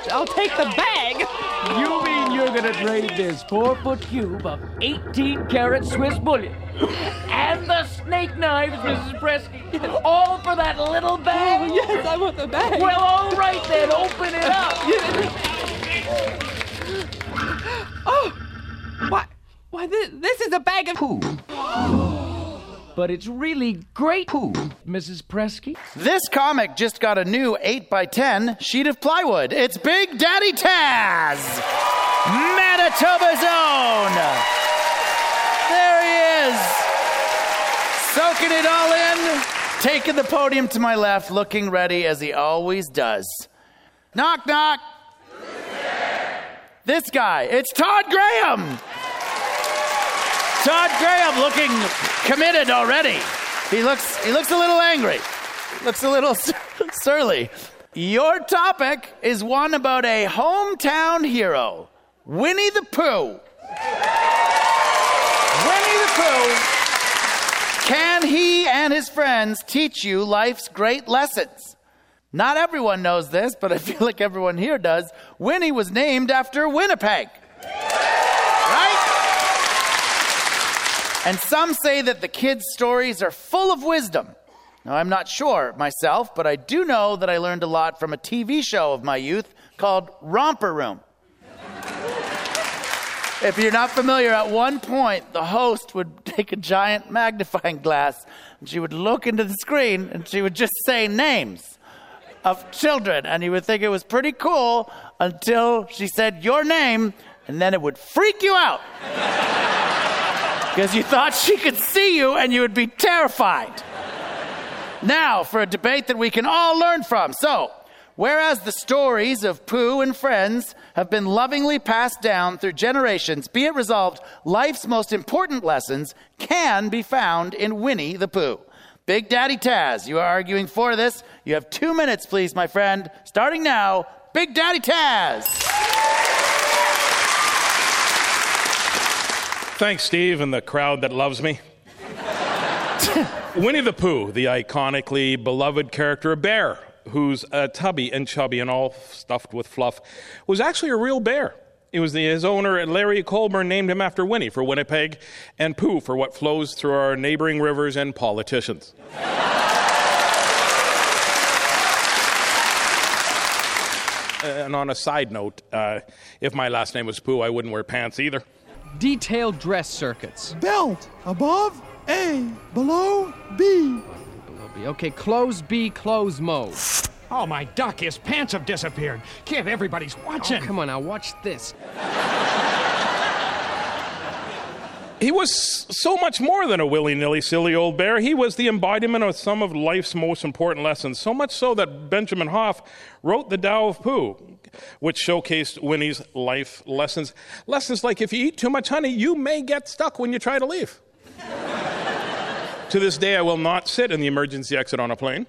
I'll take the bag. You mean you're gonna trade this 4-foot cube of 18-karat Swiss bullion and the snake knives, Mrs. Presky, all for that little bag? Oh, yes, I want the bag. Well, all right then, open it up. Oh, why, this is a bag of poo. But it's really great poo, Mrs. Presky. This comic just got a new 8x10 sheet of plywood. It's Big Daddy Taz, Manitoba's own. There he is, soaking it all in, taking the podium to my left, looking ready as he always does. Knock, knock. This guy, it's Todd Graham. Todd Graham looking committed already. He looks a little angry. Looks a little surly. Your topic is one about a hometown hero, Winnie the Pooh. Winnie the Pooh. Can he and his friends teach you life's great lessons? Not everyone knows this, but I feel like everyone here does. Winnie was named after Winnipeg. Right? And some say that the kids' stories are full of wisdom. Now, I'm not sure myself, but I do know that I learned a lot from a TV show of my youth called Romper Room. If you're not familiar, at one point, the host would take a giant magnifying glass and she would look into the screen and she would just say names of children. And you would think it was pretty cool until she said your name, and then it would freak you out. Because you thought she could see you and you would be terrified. Now, for a debate that we can all learn from. So, whereas the stories of Pooh and friends have been lovingly passed down through generations, be it resolved, life's most important lessons can be found in Winnie the Pooh. Big Daddy Taz, you are arguing for this. You have 2 minutes, please, my friend. Starting now, Big Daddy Taz. Thanks, Steve, and the crowd that loves me. Winnie the Pooh, the iconically beloved character, a bear who's tubby and chubby and all stuffed with fluff, was actually a real bear. It was his owner, Larry Colburn, named him after Winnie for Winnipeg and Pooh for what flows through our neighboring rivers and politicians. And on a side note, if my last name was Pooh, I wouldn't wear pants either. Detailed dress circuits. Belt above A, below B. Below B. Okay, close B, close mode. Oh, my duck, his pants have disappeared. Kid, everybody's watching. Oh, come on now, watch this. He was so much more than a willy-nilly silly old bear. He was the embodiment of some of life's most important lessons, so much so that Benjamin Hoff wrote the Tao of Pooh, which showcased Winnie's life lessons. Lessons like if you eat too much honey, you may get stuck when you try to leave. To this day, I will not sit in the emergency exit on a plane.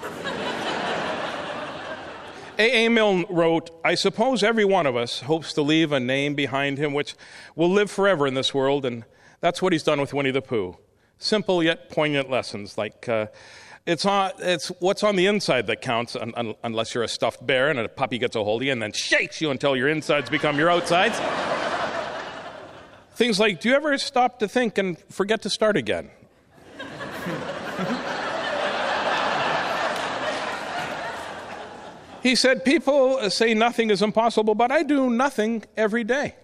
A.A. Milne wrote, I suppose every one of us hopes to leave a name behind him which will live forever in this world, and that's what he's done with Winnie the Pooh. Simple yet poignant lessons, like it's what's on the inside that counts, unless you're a stuffed bear and a puppy gets a hold of you and then shakes you until your insides become your outsides. Things like, do you ever stop to think and forget to start again? He said, people say nothing is impossible, but I do nothing every day.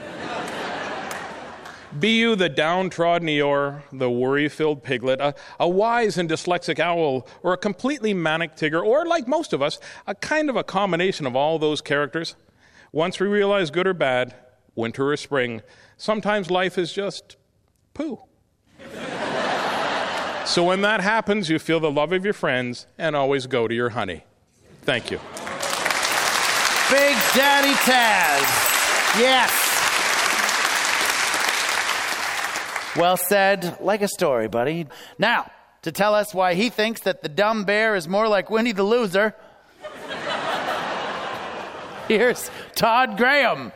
Be you the downtrodden Eeyore, the worry-filled piglet, a wise and dyslexic owl, or a completely manic tigger, or like most of us, a kind of a combination of all those characters. Once we realize good or bad, winter or spring, sometimes life is just poo. So when that happens, you feel the love of your friends and always go to your honey. Thank you. Big Daddy Taz. Yes. Well said, like a story, buddy. Now, to tell us why he thinks that the dumb bear is more like Winnie the Loser, here's Todd Graham.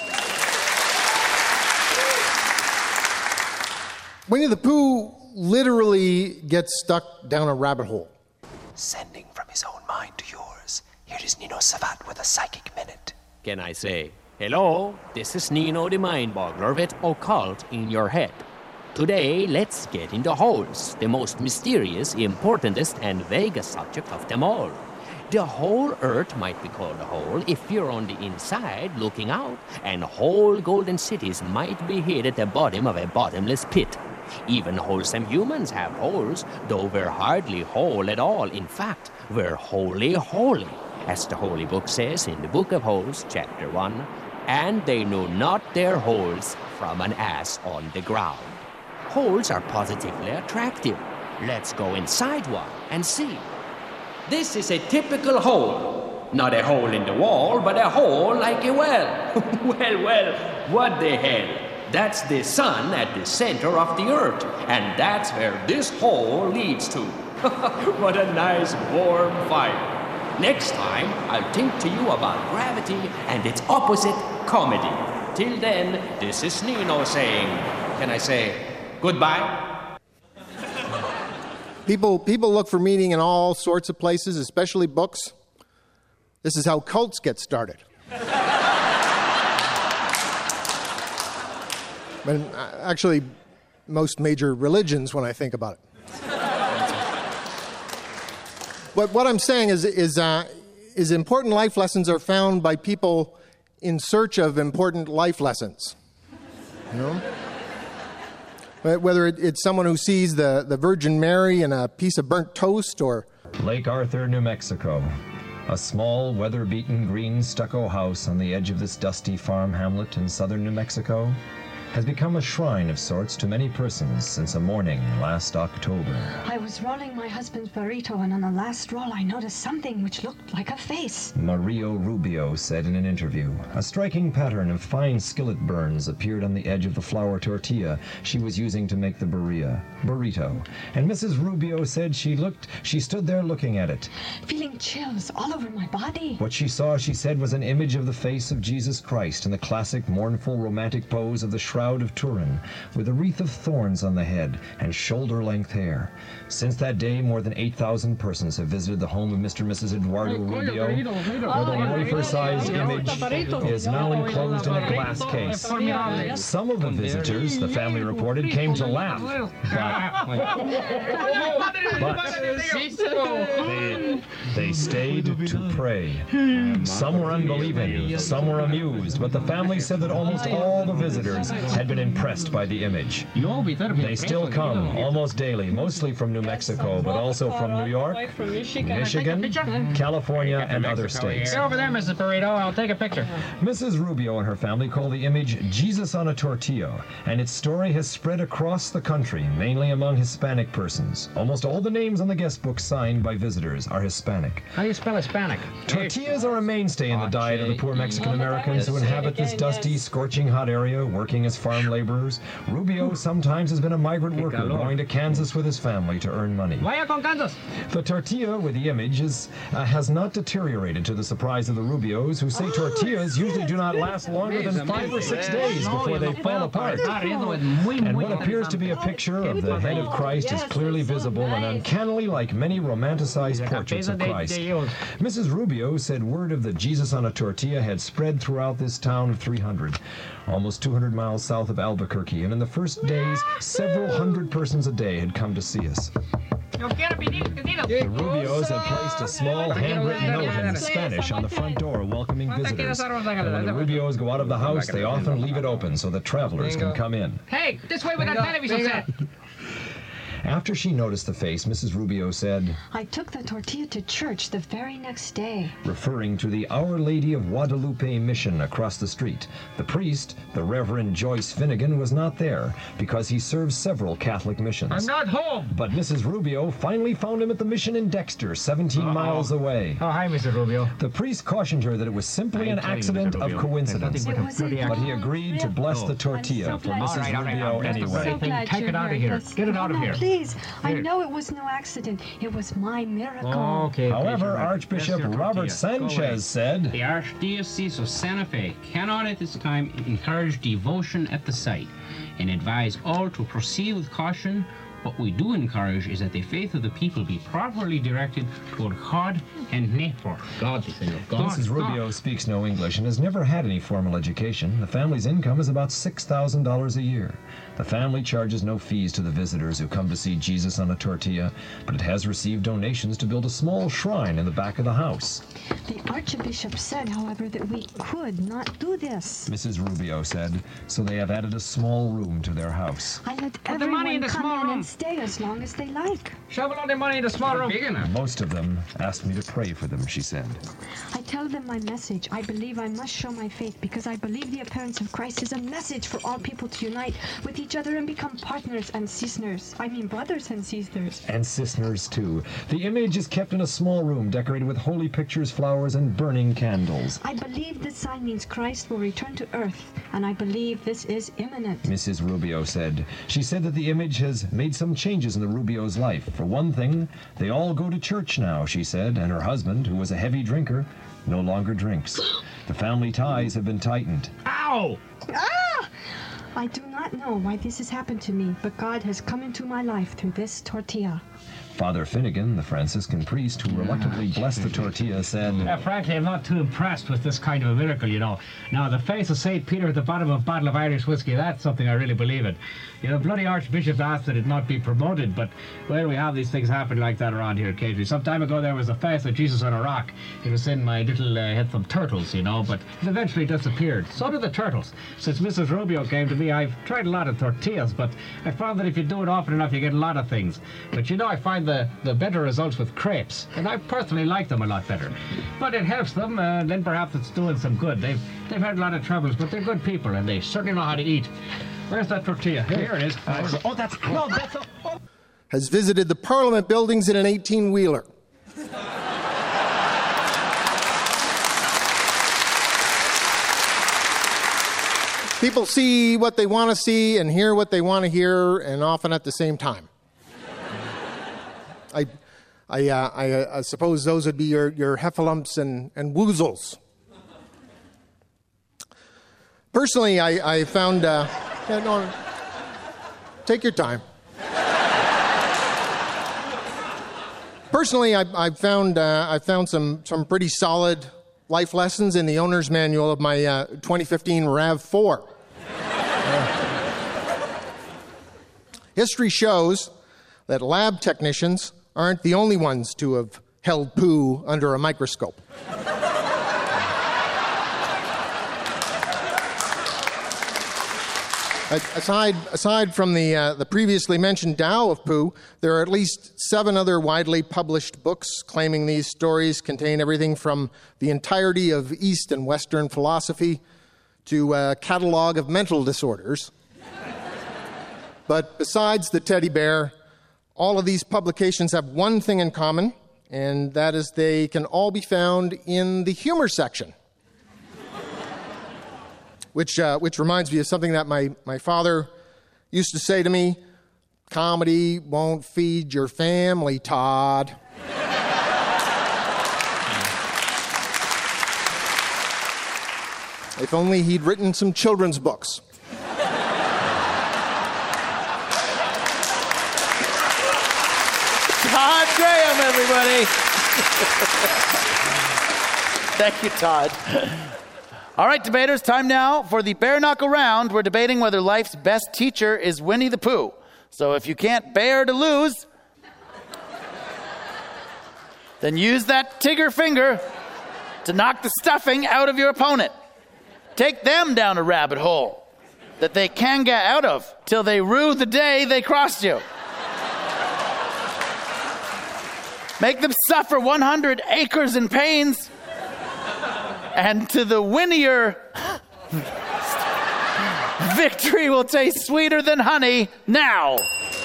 Winnie the Pooh literally gets stuck down a rabbit hole. Sending from his own mind to yours, here is Nino Savat with a Psychic Minute. Can I say, hello, this is Nino the Mind-Boggler with Occult in Your Head. Today, let's get into holes, the most mysterious, importantest, and vaguest subject of them all. The whole Earth might be called a hole if you're on the inside looking out, and whole golden cities might be hid at the bottom of a bottomless pit. Even wholesome humans have holes, though we're hardly whole at all. In fact, we're wholly holy, as the Holy Book says in the Book of Holes, chapter 1, and they knew not their holes from an ass on the ground. Holes are positively attractive. Let's go inside one and see. This is a typical hole. Not a hole in the wall, but a hole like a well. Well, what the hell? That's the sun at the center of the earth, and that's where this hole leads to. What a nice warm fire. Next time, I'll think to you about gravity and its opposite, comedy. Till then, this is Nino saying, can I say goodbye? People look for meaning in all sorts of places, especially books. This is how cults get started. But actually, most major religions, when I think about it. But what I'm saying is important life lessons are found by people in search of important life lessons. You know? Whether it's someone who sees the Virgin Mary in a piece of burnt toast or... Lake Arthur, New Mexico. A small, weather-beaten green stucco house on the edge of this dusty farm hamlet in southern New Mexico has become a shrine of sorts to many persons since a morning last October. I was rolling my husband's burrito, and on the last roll I noticed something which looked like a face. Mario Rubio said in an interview. A striking pattern of fine skillet burns appeared on the edge of the flour tortilla she was using to make the burrito. And Mrs. Rubio said she stood there looking at it. Feeling chills all over my body. What she saw, she said, was an image of the face of Jesus Christ in the classic mournful romantic pose of the Shroud of Turin, with a wreath of thorns on the head and shoulder-length hair. Since that day, more than 8,000 persons have visited the home of Mr. and Mrs. Eduardo Rubio, where the wafer-sized image is now enclosed in a glass case. Some of the visitors, the family reported, came to laugh, but they stayed to pray. Some were unbelieving, some were amused, but the family said that almost all the visitors had been impressed by the image. They still come almost daily, mostly from New Mexico, but also from New York, Michigan, California, and other states. Get over there, Mrs. Burrito. I'll take a picture. Mrs. Rubio and her family call the image Jesus on a Tortilla, and its story has spread across the country, mainly among Hispanic persons. Almost all the names on the guest book signed by visitors are Hispanic. How do you spell Hispanic? Tortillas are a mainstay in the diet of the poor Mexican Americans who inhabit this dusty, scorching hot area, working as farm laborers. Rubio sometimes has been a migrant worker going to Kansas with his family to earn money. The tortilla with the image has not deteriorated, to the surprise of the Rubios, who say tortillas usually do not last longer than 5 or 6 days before they fall apart. And what appears to be a picture of the head of Christ is clearly visible and uncannily like many romanticized portraits of Christ. Mrs. Rubio said word of the Jesus on a tortilla had spread throughout this town of 300, almost 200 miles south of Albuquerque, and in the first days, several hundred persons a day had come to see us. The Rubios had placed a small handwritten note in Spanish on the front door welcoming visitors. And when the Rubios go out of the house, they often leave it open so that travelers can come in. Hey, this way with that television set. After she noticed the face, Mrs. Rubio said, I took the tortilla to church the very next day. Referring to the Our Lady of Guadalupe mission across the street. The priest, the Reverend Joyce Finnegan, was not there because he serves several Catholic missions. I'm not home. But Mrs. Rubio finally found him at the mission in Dexter, 17 miles away. Oh, hi, Mr. Rubio. The priest cautioned her that it was simply an accident of coincidence. But he agreed to bless the tortilla for Mrs. Rubio anyway. Take it out of here. Get it out of here. Please, I know it was no accident. It was my miracle. Okay. However, Archbishop Robert Sanchez said, the Archdiocese of Santa Fe cannot at this time encourage devotion at the site and advise all to proceed with caution What we do encourage is that the faith of the people be properly directed toward God and neighbor. God, the thing of God. Mrs. Rubio speaks no English and has never had any formal education. The family's income is about $6,000 a year. The family charges no fees to the visitors who come to see Jesus on a tortilla, but it has received donations to build a small shrine in the back of the house. The Archbishop said, however, that we could not do this. Mrs. Rubio said, so they have added a small room to their house. I let Put the money in everyone the come small in room. and stay as long as they like. Shovel all the money in the small room. Big enough. Most of them asked me to pray for them, she said. I tell them my message. I believe I must show my faith because I believe the appearance of Christ is a message for all people to unite with each other and become partners and sisters. I mean brothers and sisters. And sisters, too. The image is kept in a small room decorated with holy pictures, flowers, and burning candles. I believe this sign means Christ will return to earth, and I believe this is imminent. Mrs. Rubio said. She said that the image has made some changes in the Rubio's life. For one thing, they all go to church now, she said, and her husband, who was a heavy drinker, no longer drinks. The family ties have been tightened. Ow! Ah! I do not know why this has happened to me, but God has come into my life through this tortilla. Father Finnegan, the Franciscan priest who reluctantly blessed the tortilla, said, Frankly, I'm not too impressed with this kind of a miracle, you know. Now, the face of St. Peter at the bottom of a bottle of Irish whiskey, that's something I really believe in. You know, bloody Archbishop asked that it not be promoted, but, well, we have these things happen like that around here occasionally. Some time ago, there was a face of Jesus on a rock. It was in my little, had some turtles, you know, but it eventually disappeared. So did the turtles. Since Mrs. Rubio came to me, I've tried a lot of tortillas, but I found that if you do it often enough, you get a lot of things. But, you know, I find the better results with crepes, and I personally like them a lot better. But it helps them, and then perhaps it's doing some good. They've had a lot of troubles, but they're good people, and they certainly know how to eat. Where's that tortilla? Here it is. Has visited the Parliament buildings in an 18-wheeler. People see what they want to see and hear what they want to hear, and often at the same time. I suppose those would be your heffalumps and woozles. Personally, I found... no, take your time. Personally, I found some pretty solid life lessons in the owner's manual of my 2015 RAV4. History shows that lab technicians aren't the only ones to have held poo under a microscope. Aside from the previously mentioned Tao of poo, there are at least 7 other widely published books claiming these stories contain everything from the entirety of East and Western philosophy to a catalog of mental disorders. But besides the teddy bear, all of these publications have one thing in common, and that is they can all be found in the humor section. Which reminds me of something that my father used to say to me: comedy won't feed your family, Todd. If only he'd written some children's books. Todd Graham, everybody. Thank you, Todd. All right, debaters, time now for the bare knuckle round. We're debating whether life's best teacher is Winnie the Pooh. So if you can't bear to lose, then use that Tigger finger to knock the stuffing out of your opponent. Take them down a rabbit hole that they can't get out of till they rue the day they crossed you. Make them suffer 100 acres in pains. And to the winnier, victory will taste sweeter than honey now.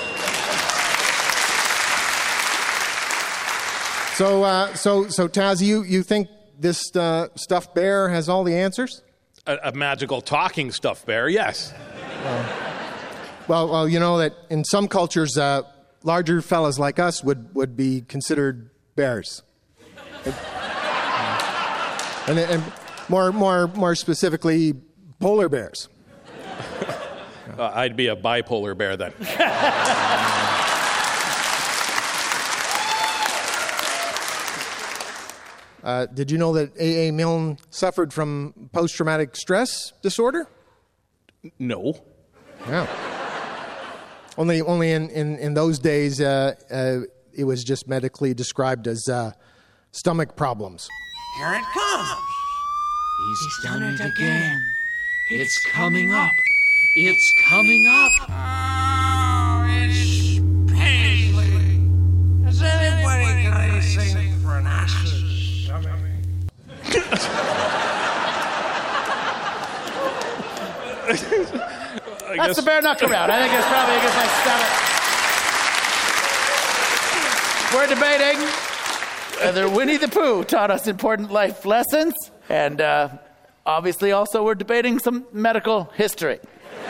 So Taz, you think this stuffed bear has all the answers? A magical talking stuffed bear, yes. Well, you know that in some cultures, larger fellas like us would be considered bears. And more specifically, polar bears. I'd be a bipolar bear then. Did you know that A.A. Milne suffered from post-traumatic stress disorder? No. Yeah. Only in those days, it was just medically described as stomach problems. Here it comes. He's done it again. It's coming up. It's coming up. Oh, it's Paisley. Has anybody got anything for an ass's stomach? That's the bare knuckle round. I think it's probably against my stomach. We're debating whether Winnie the Pooh taught us important life lessons, and obviously also we're debating some medical history.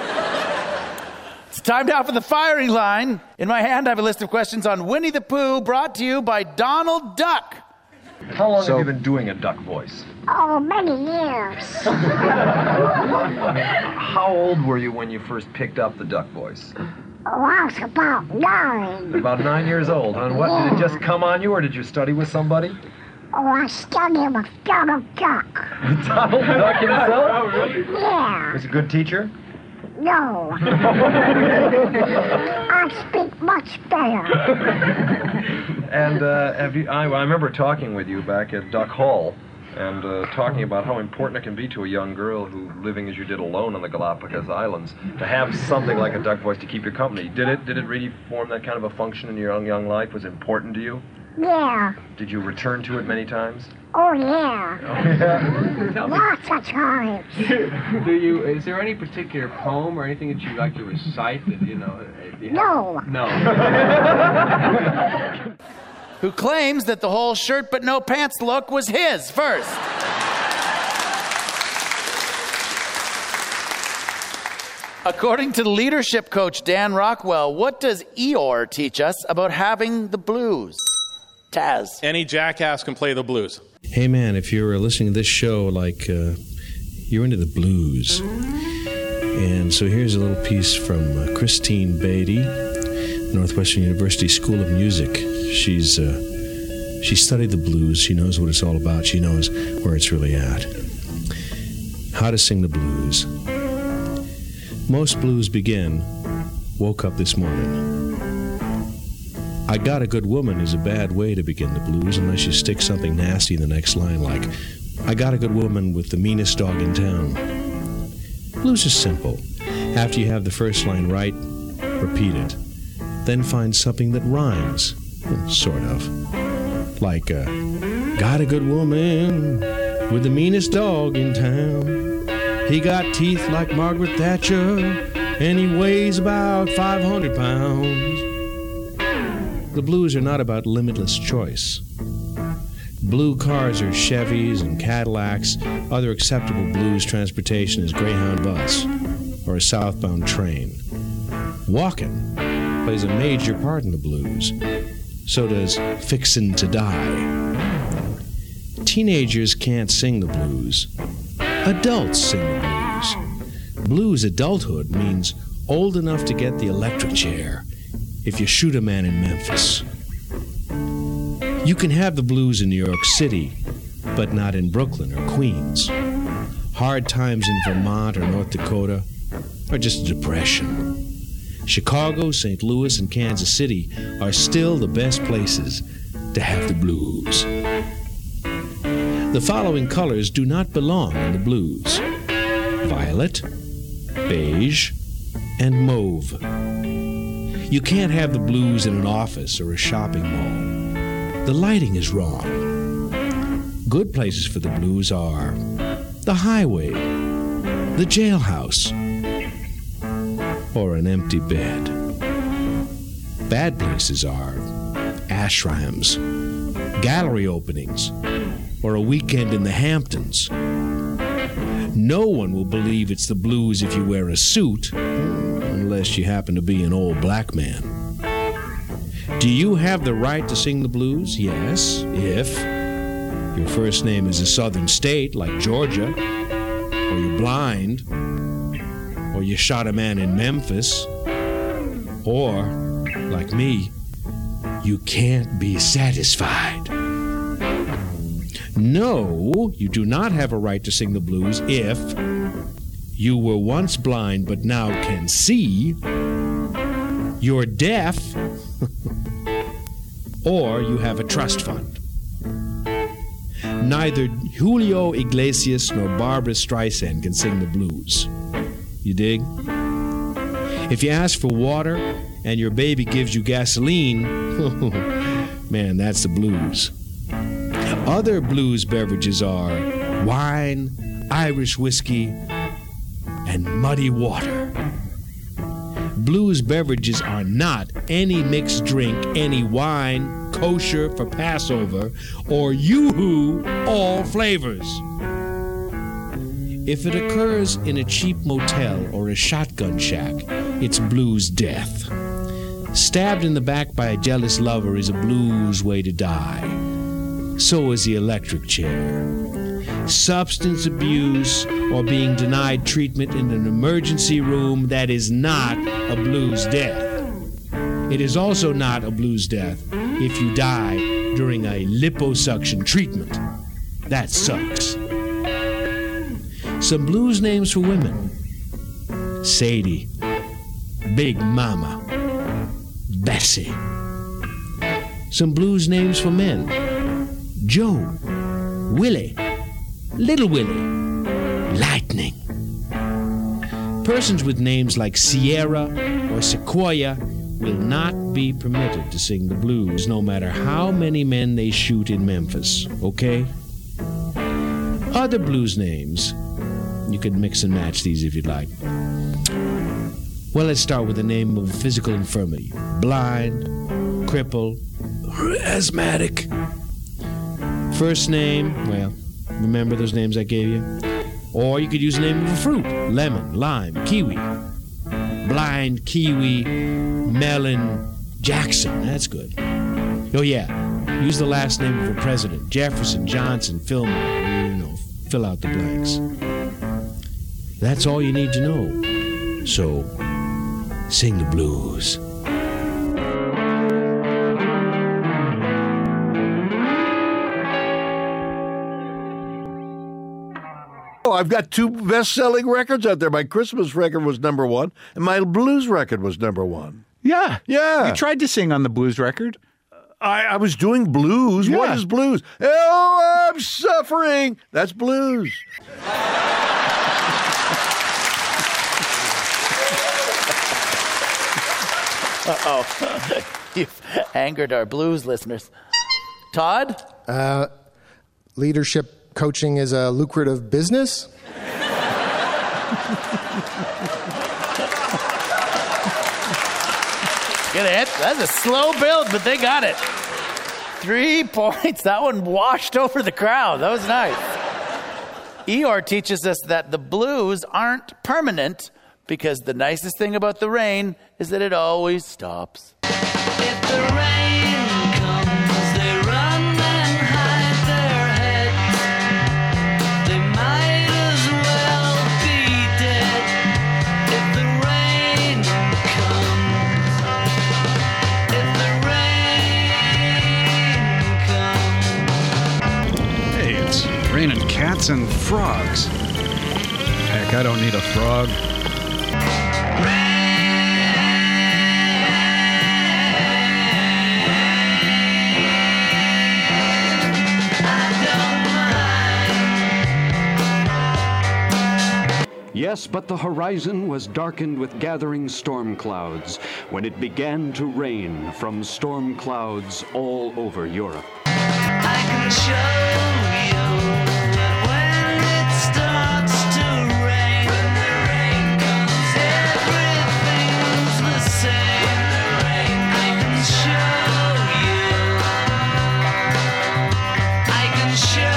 It's time now for the firing line. In my hand, I have a list of questions on Winnie the Pooh, brought to you by Donald Duck. How long have you been doing a duck voice? Oh, many years. How old were you when you first picked up the duck voice? Oh, I was about 9. About 9 years old, huh? And what, did it just come on you, or did you study with somebody? Oh, I studied with Donald Duck. Donald Duck himself? Oh, really? Yeah. Was he a good teacher? No. I speak much better. And I remember talking with you back at Duck Hall and talking about how important it can be to a young girl who, living as you did alone on the Galapagos Islands, to have something like a duck voice to keep you company. Did it really form that kind of a function in your young life? Was it important to you? Yeah. Did you return to it many times? Oh, yeah. Oh, yeah. Lots of times. Is there any particular poem or anything that you like to recite that, No. No. Who claims that the whole shirt but no pants look was his first. According to leadership coach Dan Rockwell, what does Eeyore teach us about having the blues? Taz. Any jackass can play the blues. Hey man, if you're listening to this show, you're into the blues. And so here's a little piece from Christine Beatty, Northwestern University School of Music. She studied the blues. She knows what it's all about. She knows where it's really at. How to sing the blues. Most blues begin, woke up this morning. I got a good woman is a bad way to begin the blues unless you stick something nasty in the next line like, I got a good woman with the meanest dog in town. Blues is simple. After you have the first line right, repeat it. Then find something that rhymes, sort of. Like, got a good woman with the meanest dog in town. He got teeth like Margaret Thatcher, and he weighs about 500 pounds. The blues are not about limitless choice. Blue cars are Chevys and Cadillacs. Other acceptable blues transportation is Greyhound bus or a southbound train. Walking plays a major part in the blues. So does Fixin' to Die. Teenagers can't sing the blues. Adults sing the blues. Blues adulthood means old enough to get the electric chair if you shoot a man in Memphis. You can have the blues in New York City, but not in Brooklyn or Queens. Hard times in Vermont or North Dakota are just a depression. Chicago, St. Louis, and Kansas City are still the best places to have the blues. The following colors do not belong in the blues: violet, beige, and mauve. You can't have the blues in an office or a shopping mall. The lighting is wrong. Good places for the blues are the highway, the jailhouse, or an empty bed. Bad places are ashrams, gallery openings, or a weekend in the Hamptons. No one will believe it's the blues if you wear a suit, unless you happen to be an old black man. Do you have the right to sing the blues? Yes, if your first name is a southern state like Georgia, or you're blind, or you shot a man in Memphis, or, like me, you can't be satisfied. No, you do not have a right to sing the blues if you were once blind but now can see, you're deaf, or you have a trust fund. Neither Julio Iglesias nor Barbra Streisand can sing the blues. You dig? If you ask for water and your baby gives you gasoline, man, that's the blues. Other blues beverages are wine, Irish whiskey, and muddy water. Blues beverages are not any mixed drink, any wine, kosher for Passover, or yoo-hoo, all flavors. If it occurs in a cheap motel or a shotgun shack, it's blues death. Stabbed in the back by a jealous lover is a blues way to die. So is the electric chair. Substance abuse or being denied treatment in an emergency room, that is not a blues death. It is also not a blues death if you die during a liposuction treatment. That sucks. Some blues names for women: Sadie, Big Mama, Bessie. Some blues names for men: Joe, Willie, Little Willie, Lightning. Persons with names like Sierra or Sequoia will not be permitted to sing the blues, no matter how many men they shoot in Memphis, okay? Other blues names, you could mix and match these if you'd like. Well, let's start with the name of a physical infirmity: blind, cripple, asthmatic. First name, well, remember those names I gave you? Or you could use the name of a fruit: lemon, lime, kiwi. Blind, kiwi, melon, Jackson. That's good. Oh, yeah. Use the last name of a president: Jefferson, Johnson, Fillmore. Fill out the blanks. That's all you need to know. So, sing the blues. Oh, I've got 2 best-selling records out there. My Christmas record was #1, and my blues record was #1. Yeah. Yeah. You tried to sing on the blues record. I was doing blues. Yeah. What is blues? Oh, I'm suffering. That's blues. Uh-oh. You've angered our blues listeners. Todd? Leadership coaching is a lucrative business. Get it? That's a slow build, but they got it. 3 points. That one washed over the crowd. That was nice. Eeyore teaches us that the blues aren't permanent because the nicest thing about the rain is that it always stops. If the rain comes, they run and hide their heads. They might as well be dead. If the rain comes, if the rain comes. Hey, it's raining cats and frogs. Heck, I don't need a frog. Yes, but the horizon was darkened with gathering storm clouds when it began to rain from storm clouds all over Europe. I can show you that when it starts to rain, when the rain comes, everything's the same. I can show you. I can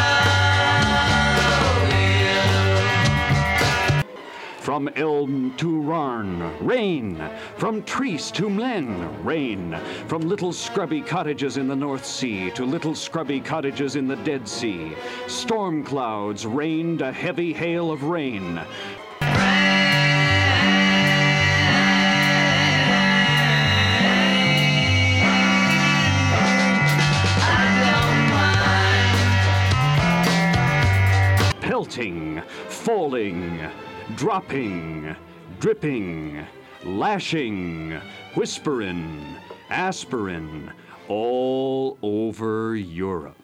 show you. From Elm to Rarn, rain. From Treese to Mlen, rain. From little scrubby cottages in the North Sea to little scrubby cottages in the Dead Sea, storm clouds rained a heavy hail of rain. pelting, falling, dropping, dripping, lashing, whispering, aspirin, all over Europe.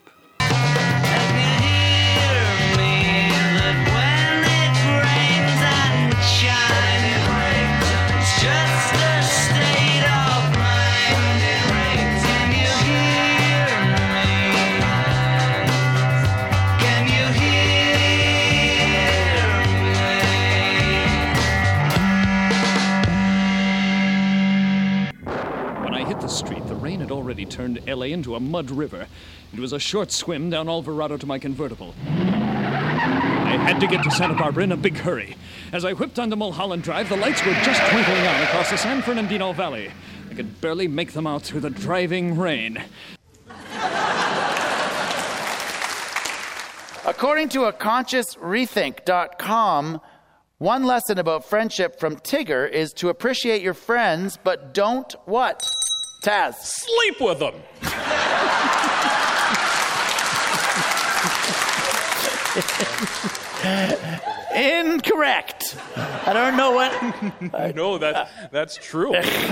When I hit the street, the rain had already turned LA into a mud river. It was a short swim down Alvarado to my convertible. I had to get to Santa Barbara in a big hurry. As I whipped onto Mulholland Drive, the lights were just twinkling on across the San Fernandino Valley. I could barely make them out through the driving rain. According to AconsciousRethink.com, one lesson about friendship from Tigger is to appreciate your friends, but don't what? Taz. Sleep with them. Incorrect. I don't know what. No, that's true.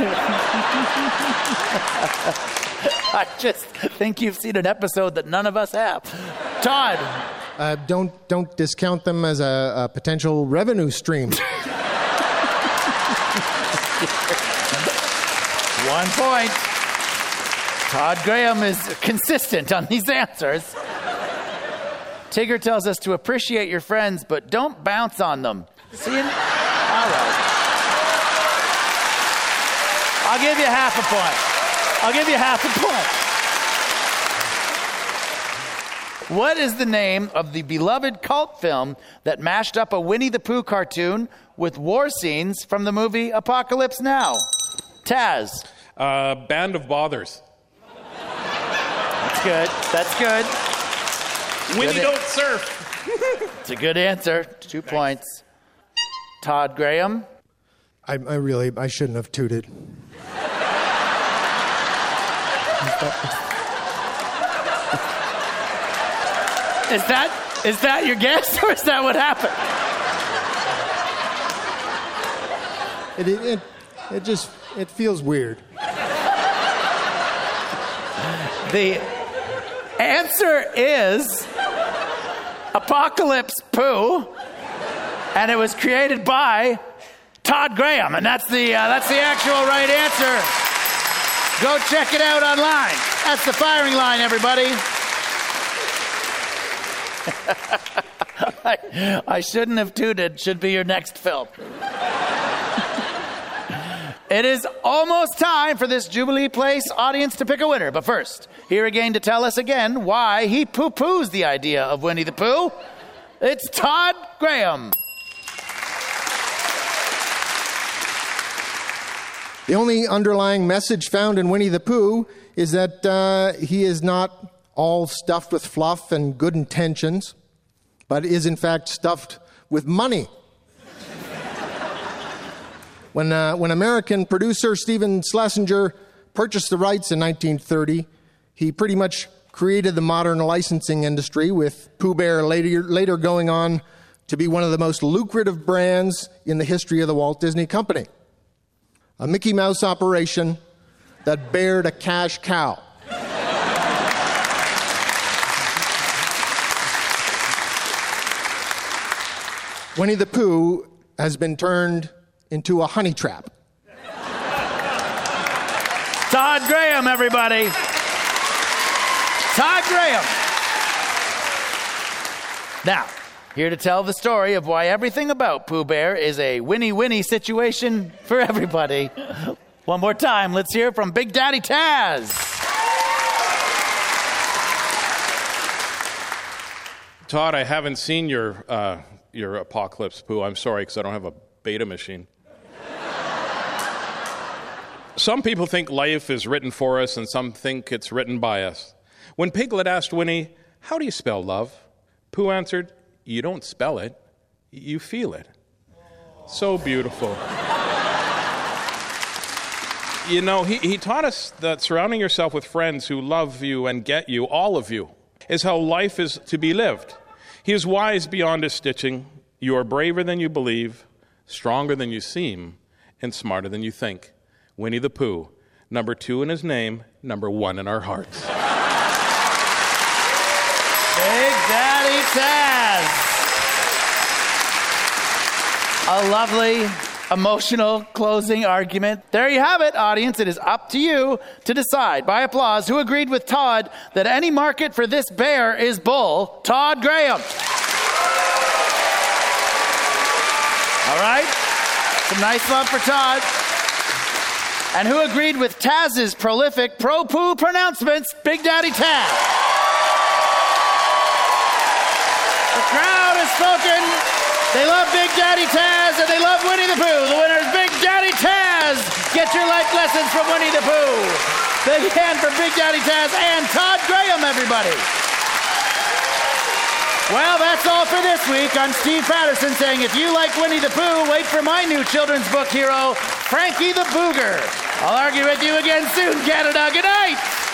I just think you've seen an episode that none of us have. Todd. Don't discount them as a potential revenue stream. 1 point. Todd Graham is consistent on these answers. Tigger tells us to appreciate your friends, but don't bounce on them. See? All right. I'll give you half a point. What is the name of the beloved cult film that mashed up a Winnie the Pooh cartoon with war scenes from the movie Apocalypse Now? Taz. Band of Bothers. That's good. Winnie don't surf. It's a good answer. 2 points. Todd Graham. I shouldn't have tooted. Is that your guess, or is that what happened? It feels weird. The answer is Apocalypse Pooh, and it was created by Todd Graham, and that's the actual right answer. Go check it out online. That's the firing line, everybody. I shouldn't have tooted. Should be your next film. It is almost time for this Jubilee Place audience to pick a winner. But first, here again to tell us again why he poo-poos the idea of Winnie the Pooh, it's Todd Graham. The only underlying message found in Winnie the Pooh is that he is not all stuffed with fluff and good intentions, but is in fact stuffed with money. When American producer Stephen Schlesinger purchased the rights in 1930, he pretty much created the modern licensing industry, with Pooh Bear later going on to be one of the most lucrative brands in the history of the Walt Disney Company. A Mickey Mouse operation that bared a cash cow. Winnie the Pooh has been turned into a honey trap. Todd Graham, everybody. Todd Graham. Now, here to tell the story of why everything about Pooh Bear is a winnie-winnie situation for everybody. One more time, let's hear from Big Daddy Taz. Todd, I haven't seen your Apocalypse Pooh. I'm sorry, because I don't have a beta machine. Some people think life is written for us, and some think it's written by us. When Piglet asked Winnie, "How do you spell love?" Pooh answered, "You don't spell it, you feel it." So beautiful. You know, he taught us that surrounding yourself with friends who love you and get you, all of you, is how life is to be lived. He is wise beyond his stitching. You are braver than you believe, stronger than you seem, and smarter than you think. Winnie the Pooh, number 2 in his name, number 1 in our hearts. Big Daddy Taz. A lovely, emotional closing argument. There you have it, audience. It is up to you to decide by applause who agreed with Todd that any market for this bear is bull. Todd Graham. All right. Some nice love for Todd. And who agreed with Taz's prolific pro-poo pronouncements? Big Daddy Taz. The crowd has spoken. They love Big Daddy Taz and they love Winnie the Pooh. The winner is Big Daddy Taz. Get your life lessons from Winnie the Pooh. Big hand for Big Daddy Taz and Todd Graham, everybody. Well, that's all for this week. I'm Steve Patterson saying if you like Winnie the Pooh, wait for my new children's book hero, Frankie the Booger. I'll argue with you again soon, Canada. Good night.